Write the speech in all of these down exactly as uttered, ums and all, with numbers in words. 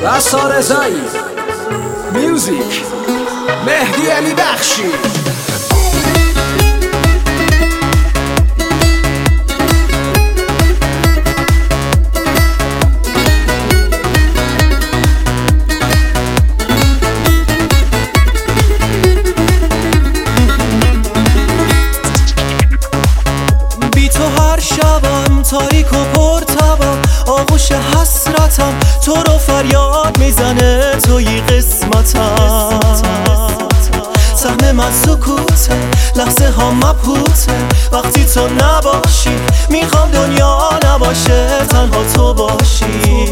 رسا رضایی، میوزیک مهدی علی بخشی. تاریک و پرتبم آغوش حسرتم، تو رو فریاد میزنه توی قسمتم. سهم من سکوته، لحظه ها مبهوته، وقتی تو نباشی میخوام دنیا نباشه، تنها تو باشی.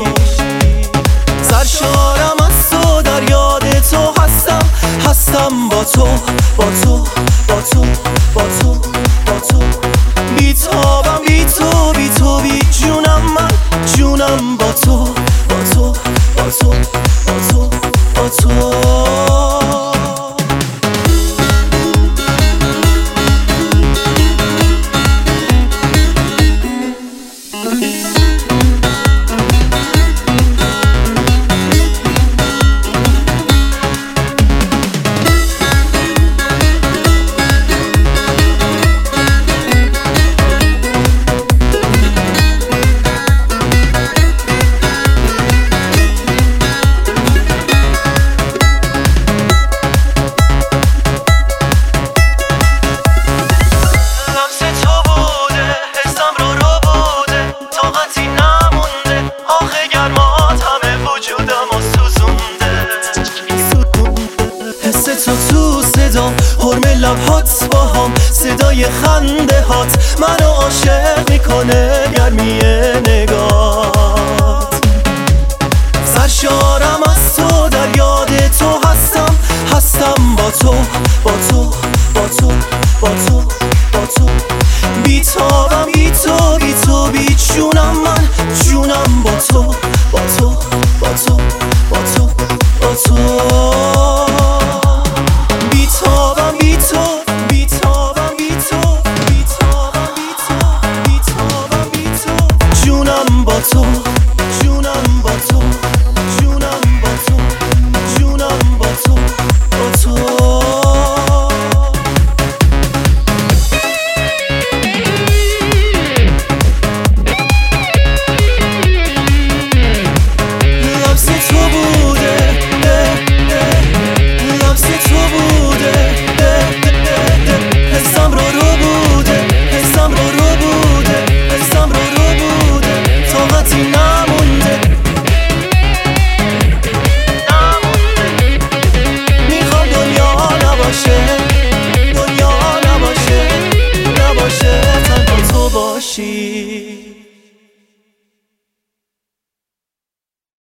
سرشارم از تو، در یاد تو هستم، هستم با تو با تو با تو با تو با تو. بیتابم بی تو بی تو بی جونم، من جونم با تو با تو با تو با تو با تو. تو تو صدام، حرم لبهات با هم، صدای خنده هات منو عاشق میکنه، گرمی نگات. سرشارم از تو، در یاد تو هستم، هستم با تو با تو با تو با تو با تو. بیتابم بی تو بی تو بی جونم، من جونم با تو با تو با تو با تو با تو. تو جونم با تو جونم با تو جونم با تو با تو. لمس تو بوده، لمس تو بوده، حسم رو رو بوده، حسم رو رو بوده، حسم رو رو بوده، طاقتی نمونده نمونده. میخوام دنیا نباشه، دنیا نباشه نباشه، تنها تو باشی.